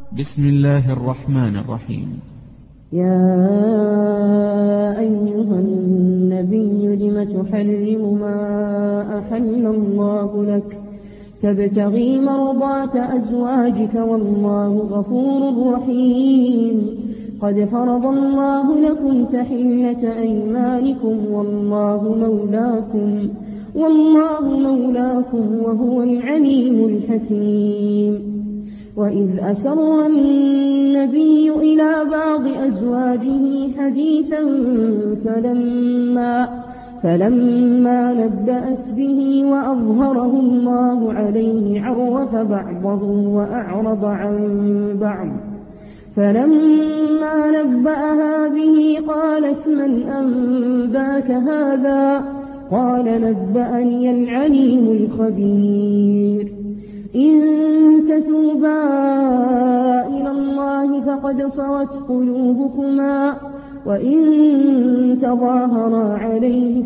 بسم الله الرحمن الرحيم. يا أيها النبي لم تحرم ما أحل الله لك تبتغي مرضات أزواجك والله غفور رحيم. قد فرض الله لكم تحلة أيمانكم والله مولاكم وهو العليم الحكيم. وإذ أسر النبي إلى بعض أزواجه حديثا فلما نبأت به وأظهره الله عليه عرف بعضه وأعرض عن بعض. فلما نبأها به قالت من أنباك هذا؟ قال نبأني العليم الخبير. إن تتوبا إلى الله فقد صغت قلوبكما وإن تظاهرا عليه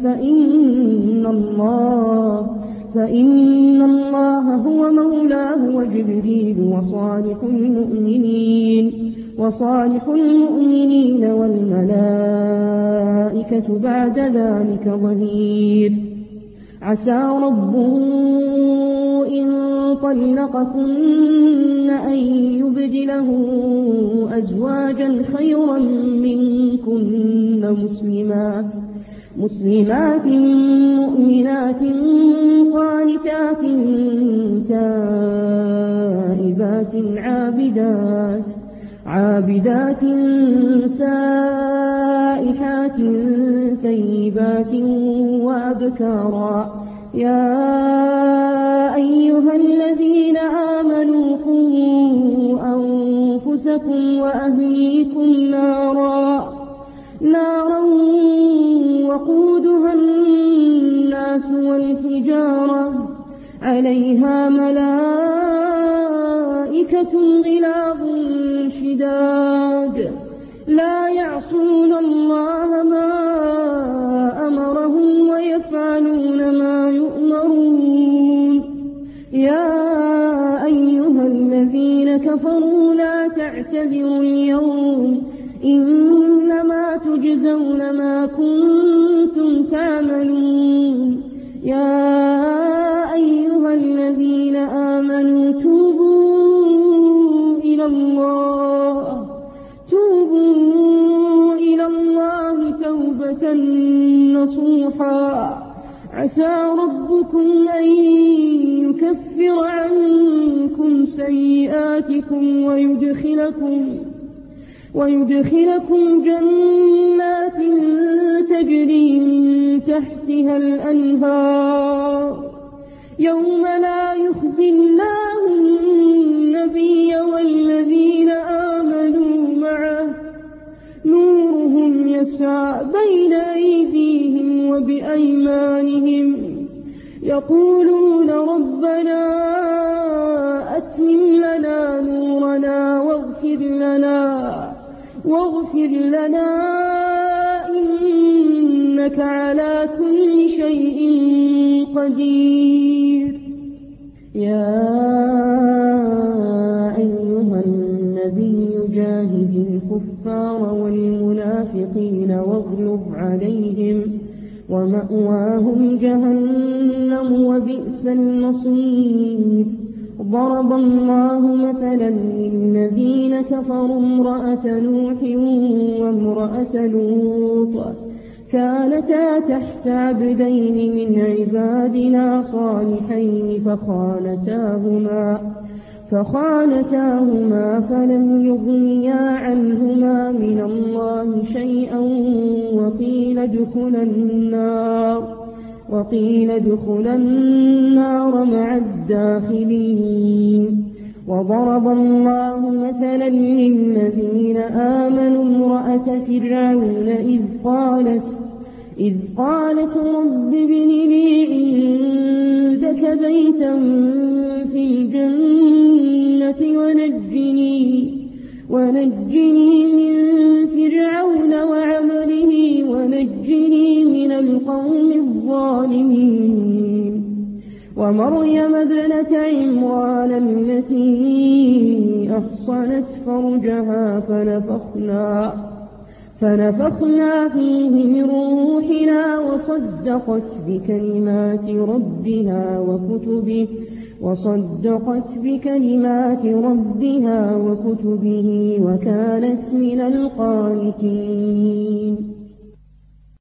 فإن الله هو مولاه وجبريل وصالح المؤمنين والملائكة بعد ذلك ظهير. عسى ربه إن طلقكن أن يبدله أزواجا خيرا منكن مسلمات مؤمنات قانتات تائبات عابدات سائحات ثيبات وأبكارا. يا أيها الذين آمنوا قوا أنفسكم وأهليكم نارا وقودها الناس والحجارة عليها ملائكة غلاظ شداد لا يعصون الله ما أمرهم ويفعلون ما يؤمرون. يا أيها الذين كفروا لا تعتذروا اليوم إنما تجزون ما كنتم تعملون. يا أيها الذين آمنوا توبوا إلى الله توبة نصوحا. عسى ربكم أن يكفر عنكم سيئاتكم ويدخلكم جنات تجري من تحتها الأنهار يوم لا يخزي الله النبي والذين آمنوا معه نورهم يسعى بين أيديهم وبأيمانهم يقولون ربنا أتمم لنا نورنا واغفر لنا إنك على كل شيء قدير. يا أيها النبي جاهد الكفار والمنافقين واغلظ عليهم ومأواهم جهنم وبئس المصير. ضرب الله مثلا للذين كفروا امرأة نوح وامرأة لوط كانتا تحت عبدين من عبادنا صالحين فخانتاهما فلم يغنيا عنهما من الله شيئا وقيل ادخلا النار مع الداخلين. وضرب الله مثلا للذين آمنوا امرأة فرعون إذ قالت رب ابن لي عندك بيتا في الجنة ونجني من فرعون وعمله ونجني من القوم الظالمين. ومريم ابنة عمران التي أحصنت فرجها فنفخنا فيه من روحنا وصدقت بكلمات ربها وكتبه وكانت من القانتين.